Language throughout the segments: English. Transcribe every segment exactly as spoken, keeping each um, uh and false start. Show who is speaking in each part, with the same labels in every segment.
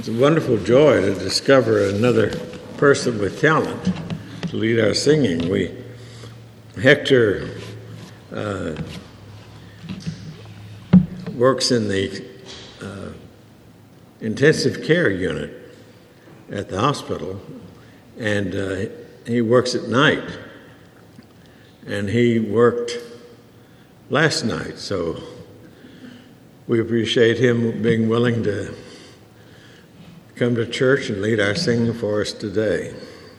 Speaker 1: It's a wonderful joy to discover another person with talent to lead our singing. We, Hector uh, works in the uh, intensive care unit at the hospital, and uh, he works at night. And he worked last night, so we appreciate him being willing to come to church and lead our singing for us today.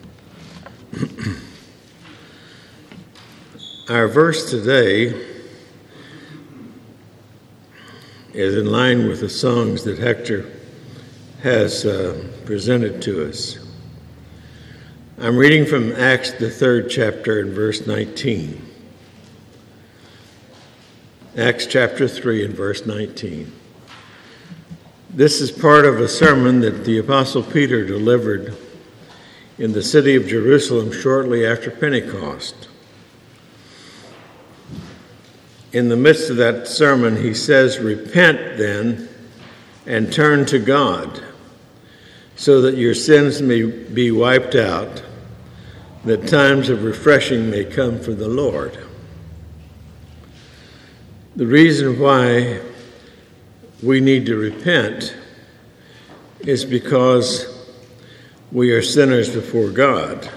Speaker 1: Our verse today is in line with the songs that Hector has uh, presented to us. I'm reading from Acts, the third chapter, and verse nineteen. Acts chapter three and verse nineteen. This is part of a sermon that the Apostle Peter delivered in the city of Jerusalem shortly after Pentecost. In the midst of that sermon, he says, "Repent then and turn to God, so that your sins may be wiped out, that times of refreshing may come from the Lord." The reason why we need to repent is because we are sinners before God.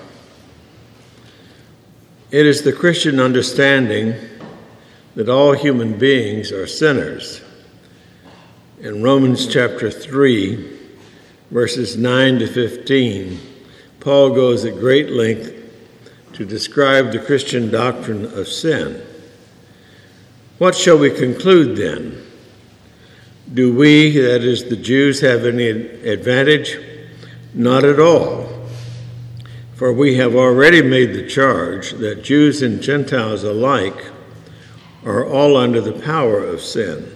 Speaker 1: It is the Christian understanding that all human beings are sinners. In Romans chapter three, verses nine to fifteen, Paul goes at great length to describe the Christian doctrine of sin. What shall we conclude then? Do we, that is the Jews, have any advantage? Not at all. For we have already made the charge that Jews and Gentiles alike are all under the power of sin.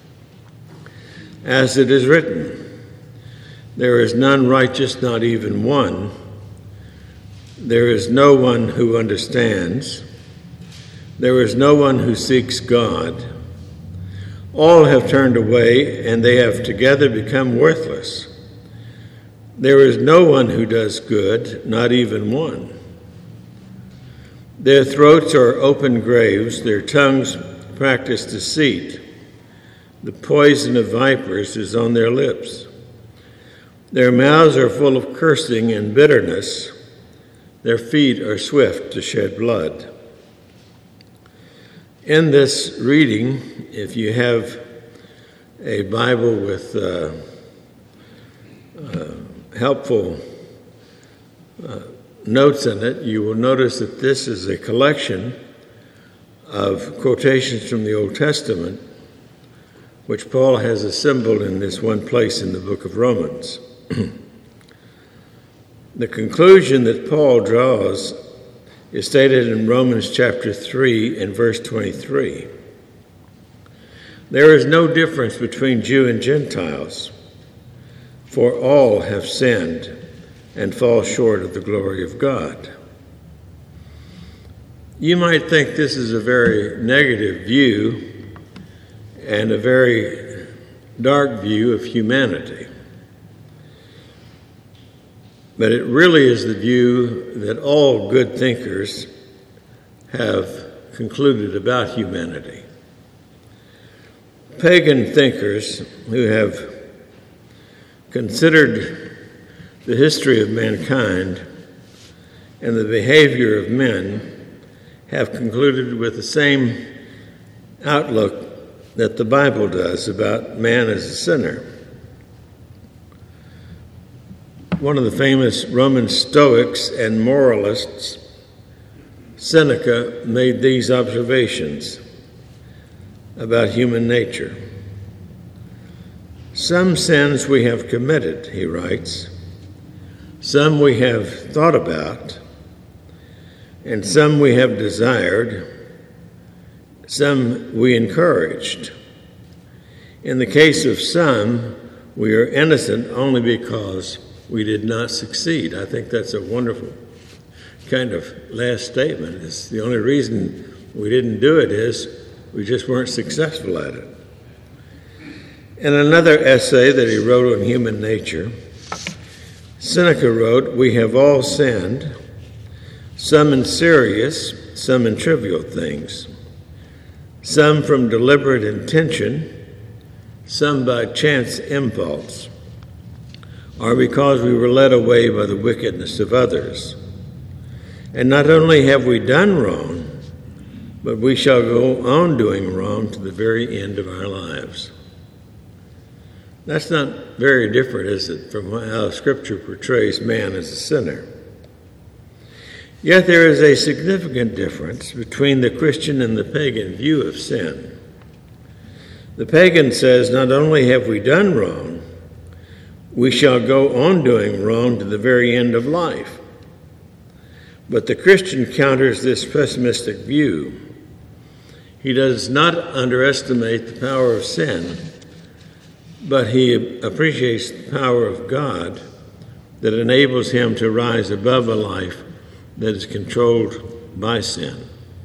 Speaker 1: As it is written, "There is none righteous, not even one. There is no one who understands. There is no one who seeks God. All have turned away, and they have together become worthless. There is no one who does good, not even one. Their throats are open graves, their tongues practice deceit. The poison of vipers is on their lips. Their mouths are full of cursing and bitterness. Their feet are swift to shed blood." In this reading, if you have a Bible with uh, uh, helpful uh, notes in it, you will notice that this is a collection of quotations from the Old Testament, which Paul has assembled in this one place in the book of Romans. The conclusion that Paul draws is stated in Romans chapter three and verse twenty-three. "There is no difference between Jew and Gentiles, for all have sinned and fall short of the glory of God." You might think this is a very negative view and a very dark view of humanity. But it really is the view that all good thinkers have concluded about humanity. Pagan thinkers who have considered the history of mankind and the behavior of men have concluded with the same outlook that the Bible does about man as a sinner. One of the famous Roman Stoics and moralists, Seneca, made these observations about human nature. "Some sins we have committed," he writes, "some we have thought about, and some we have desired, some we encouraged. In the case of some, we are innocent only because we did not succeed." I think that's a wonderful kind of last statement. It's the only reason we didn't do it is we just weren't successful at it. In another essay that he wrote on human nature, Seneca wrote, "We have all sinned, some in serious, some in trivial things, some from deliberate intention, some by chance impulse, or because we were led away by the wickedness of others. And not only have we done wrong, but we shall go on doing wrong to the very end of our lives." That's not very different, is it, from how Scripture portrays man as a sinner. Yet there is a significant difference between the Christian and the pagan view of sin. The pagan says, not only have we done wrong, we shall go on doing wrong to the very end of life. But the Christian counters this pessimistic view. He does not underestimate the power of sin, but he appreciates the power of God that enables him to rise above a life that is controlled by sin.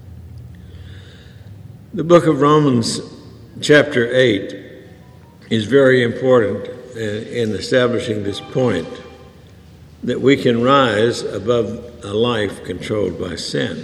Speaker 1: The book of Romans, chapter eight, is very important in establishing this point, that we can rise above a life controlled by sin.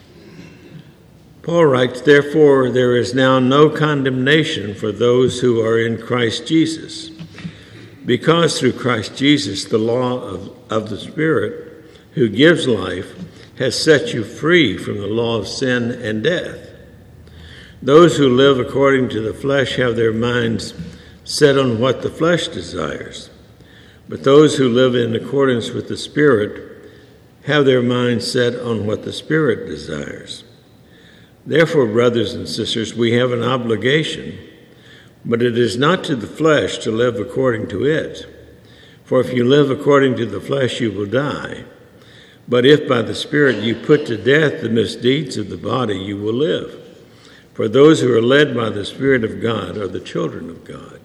Speaker 1: Paul writes, "Therefore there is now no condemnation for those who are in Christ Jesus, because through Christ Jesus the law of, of the Spirit who gives life has set you free from the law of sin and death. Those who live according to the flesh have their minds set on what the flesh desires, but those who live in accordance with the Spirit have their minds set on what the Spirit desires. Therefore, brothers and sisters, we have an obligation, but it is not to the flesh to live according to it. For if you live according to the flesh, you will die. But if by the Spirit you put to death the misdeeds of the body, you will live. For those who are led by the Spirit of God are the children of God."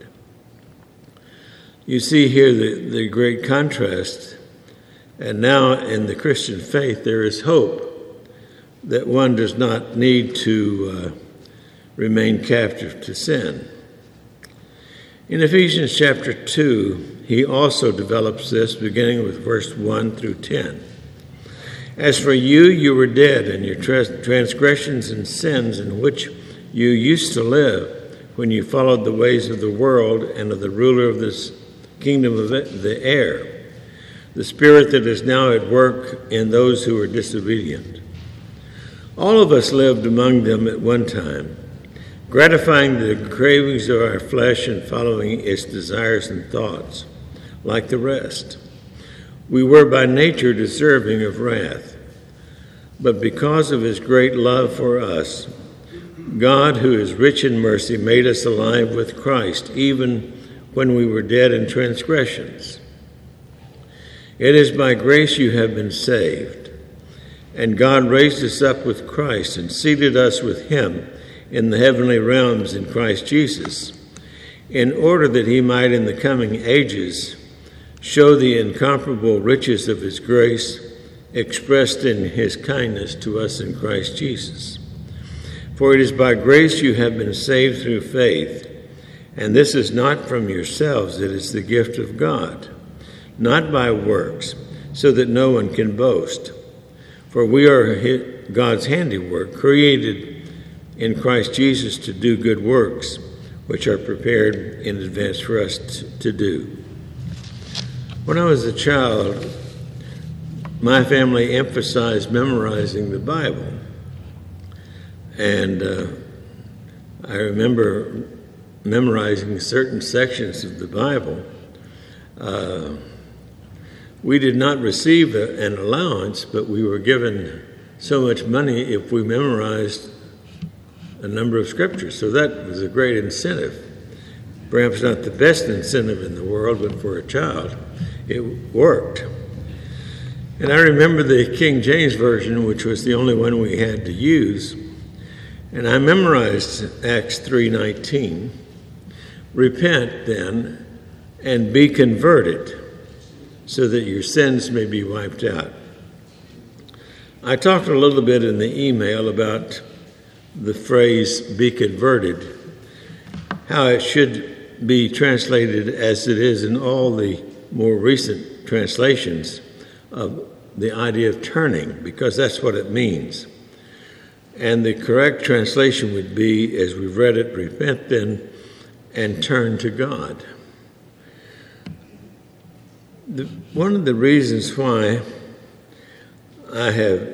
Speaker 1: You see here the, the great contrast. And now in the Christian faith, there is hope that one does not need to uh, remain captive to sin. In Ephesians chapter two, he also develops this, beginning with verse one through ten. "As for you, you were dead in your transgressions and sins in which you used to live when you followed the ways of the world and of the ruler of this kingdom of the air, the spirit that is now at work in those who are disobedient. All of us lived among them at one time, gratifying the cravings of our flesh and following its desires and thoughts, like the rest. We were by nature deserving of wrath. But because of his great love for us, God, who is rich in mercy, made us alive with Christ, even when we were dead in transgressions. It is by grace you have been saved. And God raised us up with Christ and seated us with him in the heavenly realms in Christ Jesus, in order that he might in the coming ages show the incomparable riches of his grace expressed in his kindness to us in Christ Jesus. For it is by grace you have been saved through faith, and this is not from yourselves, it is the gift of God, not by works, so that no one can boast. For we are God's handiwork, created in Christ Jesus to do good works, which are prepared in advance for us to do." When I was a child, my family emphasized memorizing the Bible. And uh, I remember memorizing certain sections of the Bible. Uh, We did not receive a, an allowance, but we were given so much money if we memorized a number of scriptures. So that was a great incentive. Perhaps not the best incentive in the world, but for a child, it worked. And I remember the King James Version, which was the only one we had to use. And I memorized Acts three nineteen. "Repent then and be converted, so that your sins may be wiped out." I talked a little bit in the email about the phrase "be converted," how it should be translated as it is in all the more recent translations of the idea of turning, because that's what it means. And the correct translation would be, as we've read it, repent then and turn to God. The, one of the reasons why I have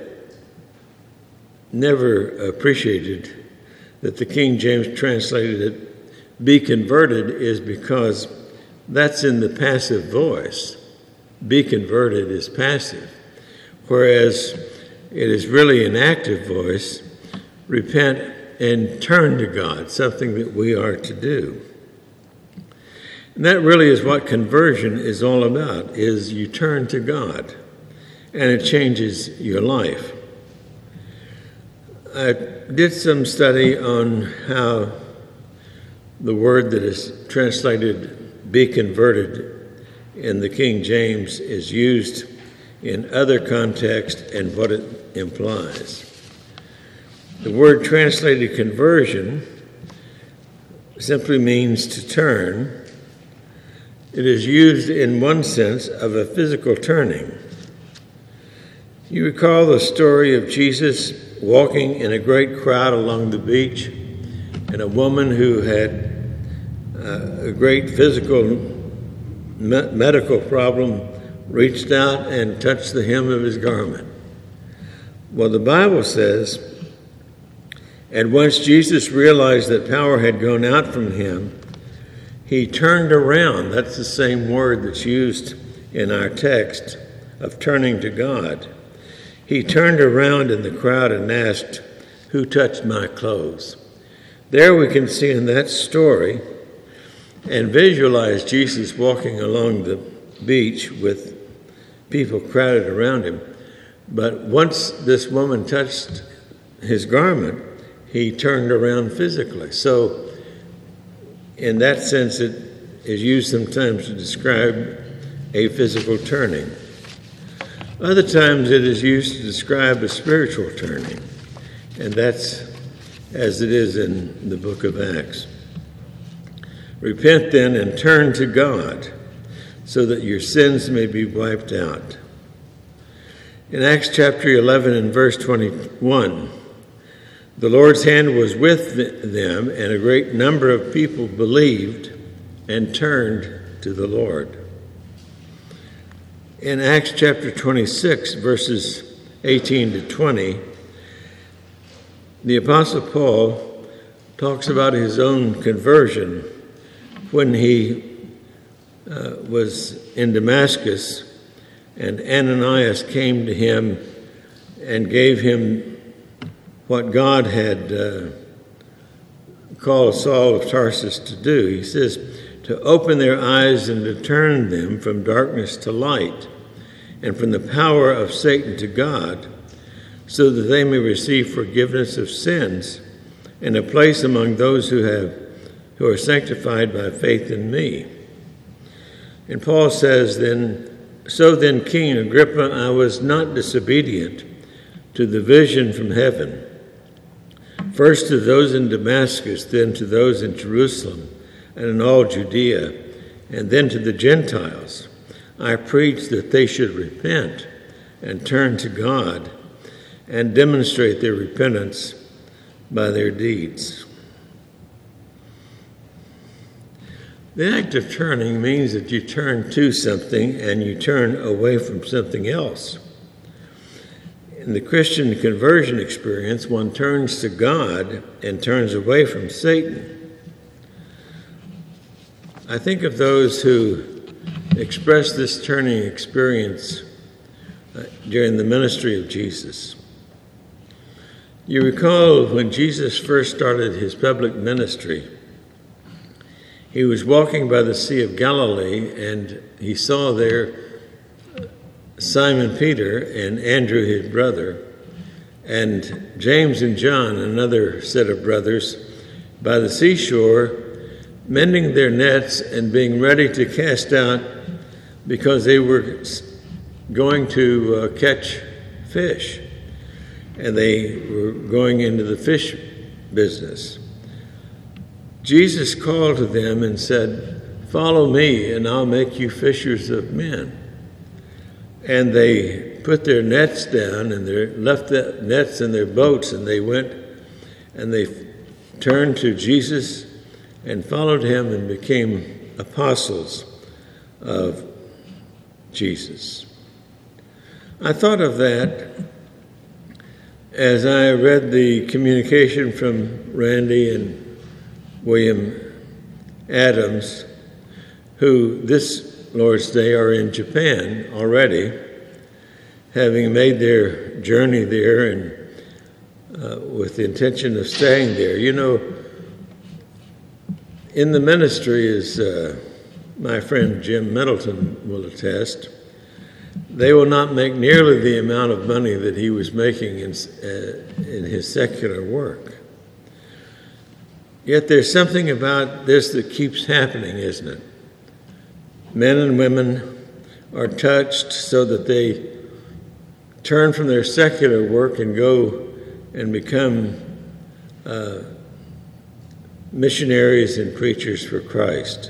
Speaker 1: never appreciated that the King James translated it, be converted, is because that's in the passive voice. Be converted is passive, whereas it is really an active voice, repent and turn to God, something that we are to do. And that really is what conversion is all about, is you turn to God, and it changes your life. I did some study on how the word that is translated be converted in the King James is used in other contexts and what it implies. The word translated conversion simply means to turn. It is used in one sense of a physical turning. You recall the story of Jesus walking in a great crowd along the beach, and a woman who had uh, a great physical me- medical problem reached out and touched the hem of his garment. Well, the Bible says, and once Jesus realized that power had gone out from him, he turned around. That's the same word that's used in our text of turning to God. He turned around in the crowd and asked, "Who touched my clothes?" There we can see in that story and visualize Jesus walking along the beach with people crowded around him. But once this woman touched his garment, he turned around physically. So in that sense, it is used sometimes to describe a physical turning. Other times it is used to describe a spiritual turning, and that's as it is in the book of Acts. Repent then and turn to God so that your sins may be wiped out. In Acts chapter eleven and verse twenty-one, the Lord's hand was with them, and a great number of people believed and turned to the Lord. In Acts chapter twenty-six, verses eighteen to twenty, the Apostle Paul talks about his own conversion when he uh, was in Damascus, and Ananias came to him and gave him what God had uh, called Saul of Tarsus to do. He says, to open their eyes and to turn them from darkness to light and from the power of Satan to God, so that they may receive forgiveness of sins and a place among those who have who are sanctified by faith in me. And Paul says then, so then, King Agrippa, I was not disobedient to the vision from heaven. First to those in Damascus, then to those in Jerusalem and in all Judea, and then to the Gentiles. I preached that they should repent and turn to God and demonstrate their repentance by their deeds. The act of turning means that you turn to something and you turn away from something else. In the Christian conversion experience, one turns to God and turns away from Satan. I think of those who express this turning experience uh, during the ministry of Jesus. You recall when Jesus first started his public ministry, he was walking by the Sea of Galilee, and he saw there Simon Peter and Andrew, his brother, and James and John, another set of brothers, by the seashore, mending their nets and being ready to cast out because they were going to uh, catch fish, and they were going into the fish business. Jesus called to them and said, "Follow me, and I'll make you fishers of men." And they put their nets down and they left the nets in their boats, and they went and they turned to Jesus and followed him and became apostles of Jesus. I thought of that as I read the communication from Randy and William Adams, who this Lord's Day are in Japan already, having made their journey there and uh, with the intention of staying there. You know, in the ministry, as uh, my friend Jim Middleton will attest, they will not make nearly the amount of money that he was making in, uh, in his secular work. Yet there's something about this that keeps happening, isn't it? Men and women are touched so that they turn from their secular work and go and become uh, missionaries and preachers for Christ.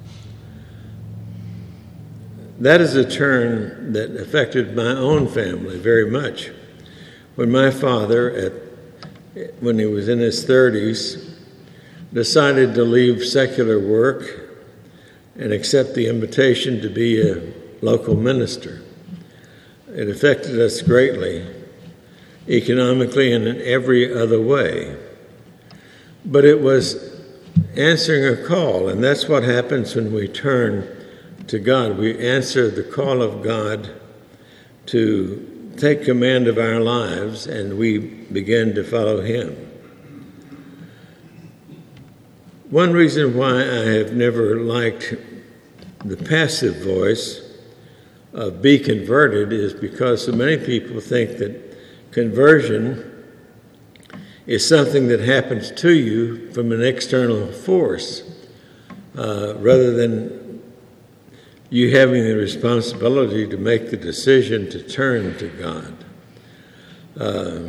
Speaker 1: That is a turn that affected my own family very much. When my father, at, when he was in his thirties, decided to leave secular work and accept the invitation to be a local minister, it affected us greatly, economically and in every other way. But it was answering a call, and that's what happens when we turn to God. We answer the call of God to take command of our lives, and we begin to follow him. One reason why I have never liked the passive voice of be converted is because so many people think that conversion is something that happens to you from an external force, uh, rather than you having the responsibility to make the decision to turn to God. Uh,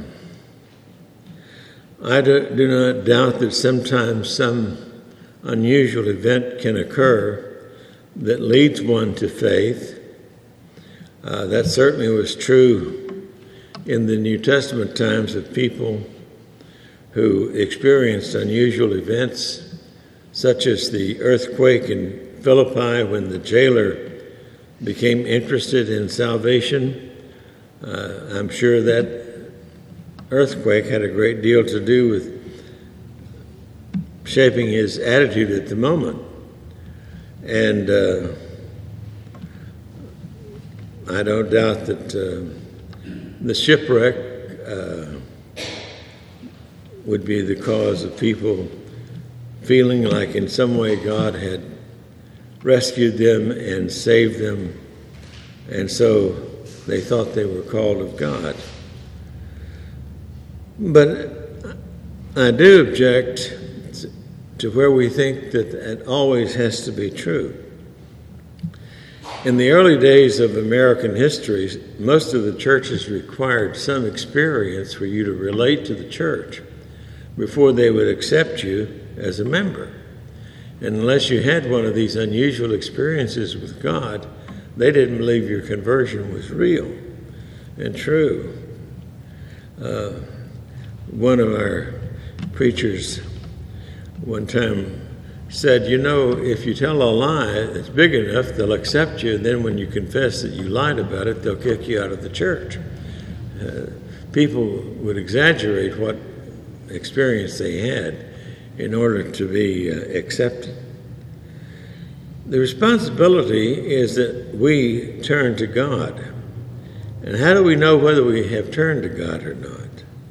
Speaker 1: I do, do not doubt that sometimes some unusual event can occur that leads one to faith. Uh, that certainly was true in the New Testament times of people who experienced unusual events, such as the earthquake in Philippi when the jailer became interested in salvation. Uh, I'm sure that earthquake had a great deal to do with shaping his attitude at the moment. And uh, I don't doubt that uh, the shipwreck uh, would be the cause of people feeling like in some way God had rescued them and saved them, and so they thought they were called of God. But I do object to where we think that that always has to be true. In the early days of American history, most of the churches required some experience for you to relate to the church before they would accept you as a member. And unless you had one of these unusual experiences with God, they didn't believe your conversion was real and true. Uh, one of our preachers one time said, you know, if you tell a lie that's big enough, they'll accept you, and then when you confess that you lied about it, they'll kick you out of the church. Uh, people would exaggerate what experience they had in order to be uh, accepted. The responsibility is that we turn to God. And how do we know whether we have turned to God or not?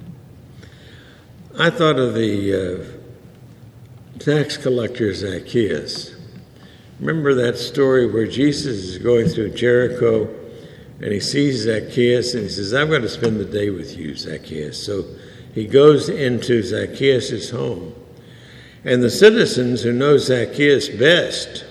Speaker 1: I thought of the uh, tax collector Zacchaeus. Remember that story where Jesus is going through Jericho and he sees Zacchaeus and he says, I'm going to spend the day with you, Zacchaeus. So he goes into Zacchaeus' home. And the citizens who know Zacchaeus best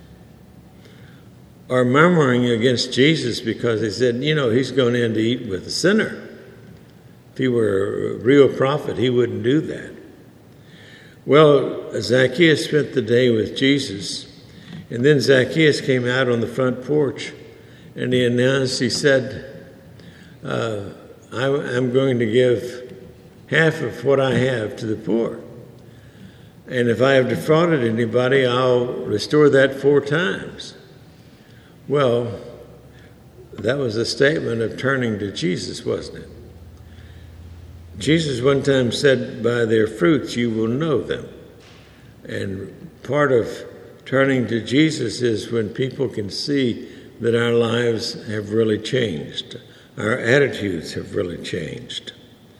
Speaker 1: are murmuring against Jesus because they said, you know, he's going in to eat with a sinner. If he were a real prophet, he wouldn't do that. Well, Zacchaeus spent the day with Jesus, and then Zacchaeus came out on the front porch and he announced, he said, uh, I, I'm going to give half of what I have to the poor. And if I have defrauded anybody, I'll restore that four times. Well, that was a statement of turning to Jesus, wasn't it? Jesus one time said, by their fruits you will know them. And part of turning to Jesus is when people can see that our lives have really changed. Our attitudes have really changed.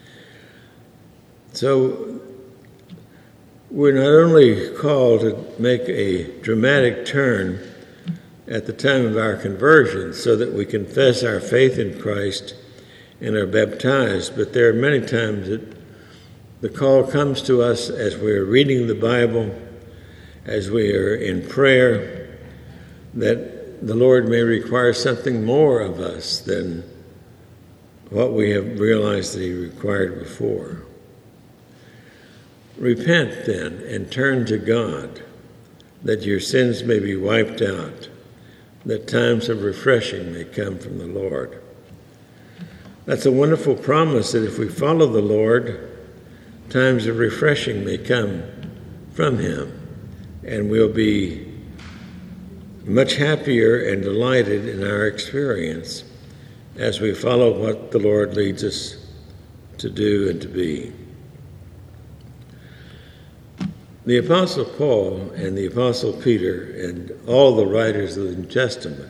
Speaker 1: So we're not only called to make a dramatic turn at the time of our conversion so that we confess our faith in Christ and are baptized, but there are many times that the call comes to us as we're reading the Bible, as we are in prayer, that the Lord may require something more of us than what we have realized that he required before. Repent then and turn to God, that your sins may be wiped out, that times of refreshing may come from the Lord. That's a wonderful promise that if we follow the Lord, times of refreshing may come from him, and we'll be much happier and delighted in our experience as we follow what the Lord leads us to do and to be. The Apostle Paul and the Apostle Peter and all the writers of the New Testament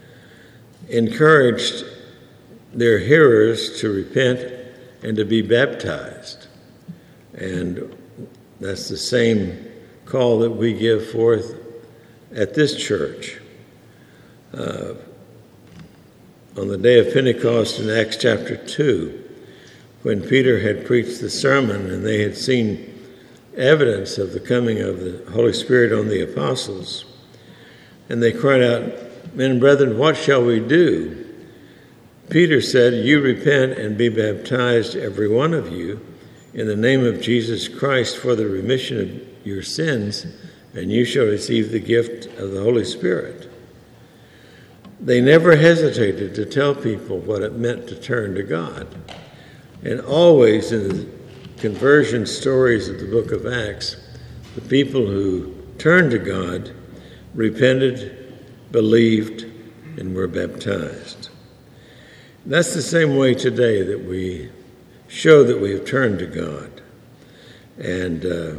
Speaker 1: encouraged their hearers to repent and to be baptized. And that's the same call that we give forth at this church. Uh, on the day of Pentecost in Acts chapter two, when Peter had preached the sermon and they had seen evidence of the coming of the Holy Spirit on the apostles, and they cried out, "Men and brethren, what shall we do?" Peter said, "You repent and be baptized, every one of you, in the name of Jesus Christ for the remission of your sins, and you shall receive the gift of the Holy Spirit." They never hesitated to tell people what it meant to turn to God. And always in the conversion stories of the book of Acts, the people who turned to God repented, believed, and were baptized. That's the same way today that we show that we have turned to God. And uh,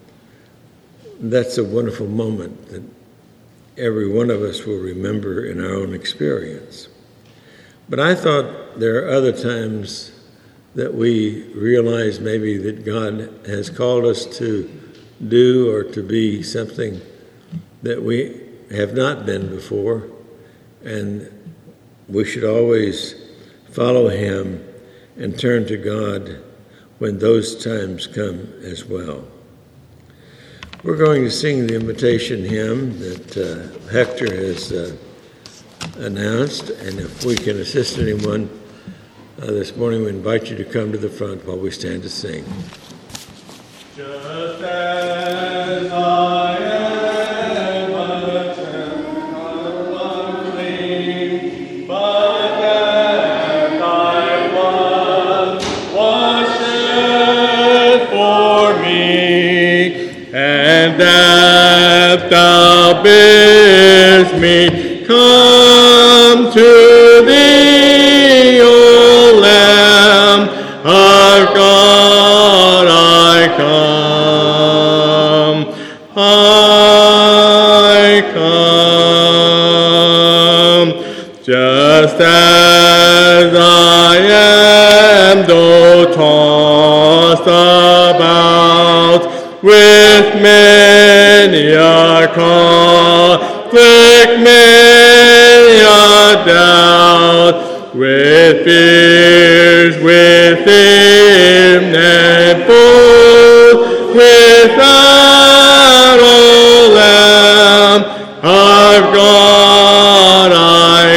Speaker 1: that's a wonderful moment that every one of us will remember in our own experience. But I thought there are other times that we realize maybe that God has called us to do or to be something that we have not been before, and we should always follow him and turn to God when those times come as well. We're going to sing the invitation hymn that uh, Hector has uh, announced, and if we can assist anyone Uh, this morning, we invite you to come to the front while we stand to sing.
Speaker 2: Just as I am a temple unclean, but that thy blood was shed for me, and that thou bidst me come to thee, O Lamb of God, I come, I come, just as I am, though tossed about with many a conflict, many a doubt, with fears within and both without, O Lamb of God, I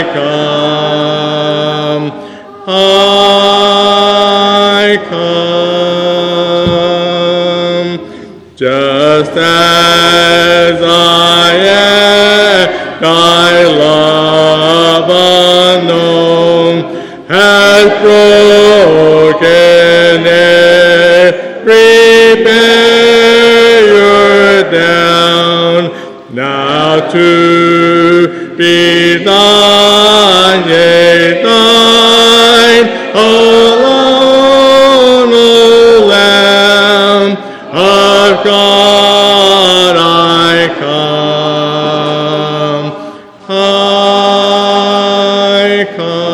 Speaker 2: come, I come, just as I am, thy love to be thine, yea, thine alone, O Lamb of God, I come, I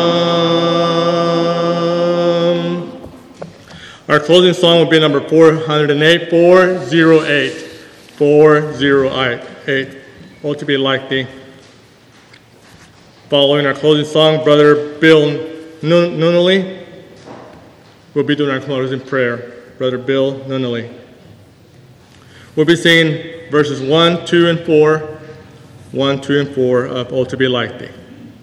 Speaker 2: come. Our closing song will be number four hundred eight, four oh eight, four oh eight, Oh, to be like thee. Following our closing song, Brother Bill Nunnally will be doing our closing prayer. Brother Bill Nunnally. We'll be singing verses one, two, and four, one, two, and four of Oh, to be like thee.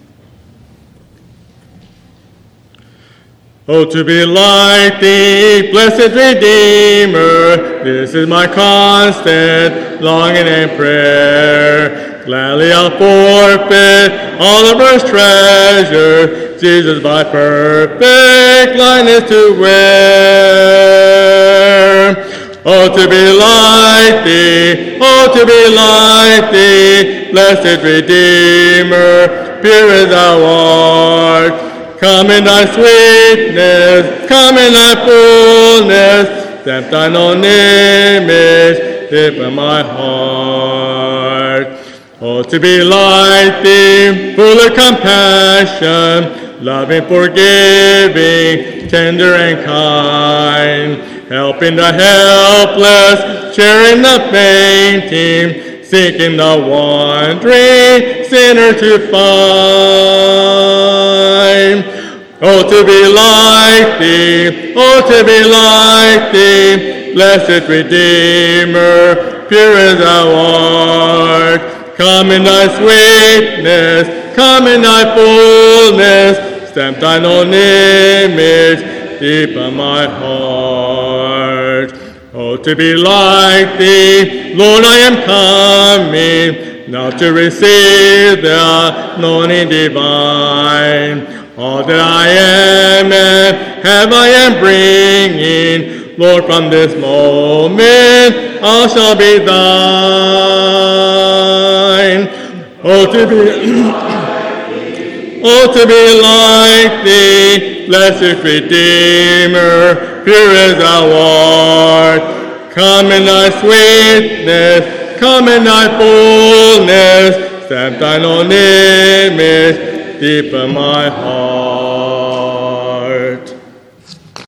Speaker 2: Oh, to be like thee, blessed Redeemer, this is my constant longing and prayer. Gladly I'll forfeit all of earth's treasure, Jesus by perfect likeness to wear. Oh, to be like thee, oh, to be like thee, blessed Redeemer, pure as thou art. Come in thy sweetness, come in thy fullness, stamp thine own image deep in my heart. Oh, to be like thee, full of compassion, loving, forgiving, tender and kind, helping the helpless, cheering the fainting, seeking the wandering sinner to find. Oh, to be like thee, oh, to be like thee, blessed Redeemer, pure as thou art. Come in thy sweetness, come in thy fullness, stamp thine own image deep in my heart. Oh, to be like thee, Lord, I am coming, now to receive the anointing divine. All that I am and have I am bringing, Lord, from this moment I shall be thine. Oh, to be, oh, to be like thee, blessed Redeemer, pure as thou art. Come in thy sweetness, come in thy fullness, stamp thine own image deep in my heart.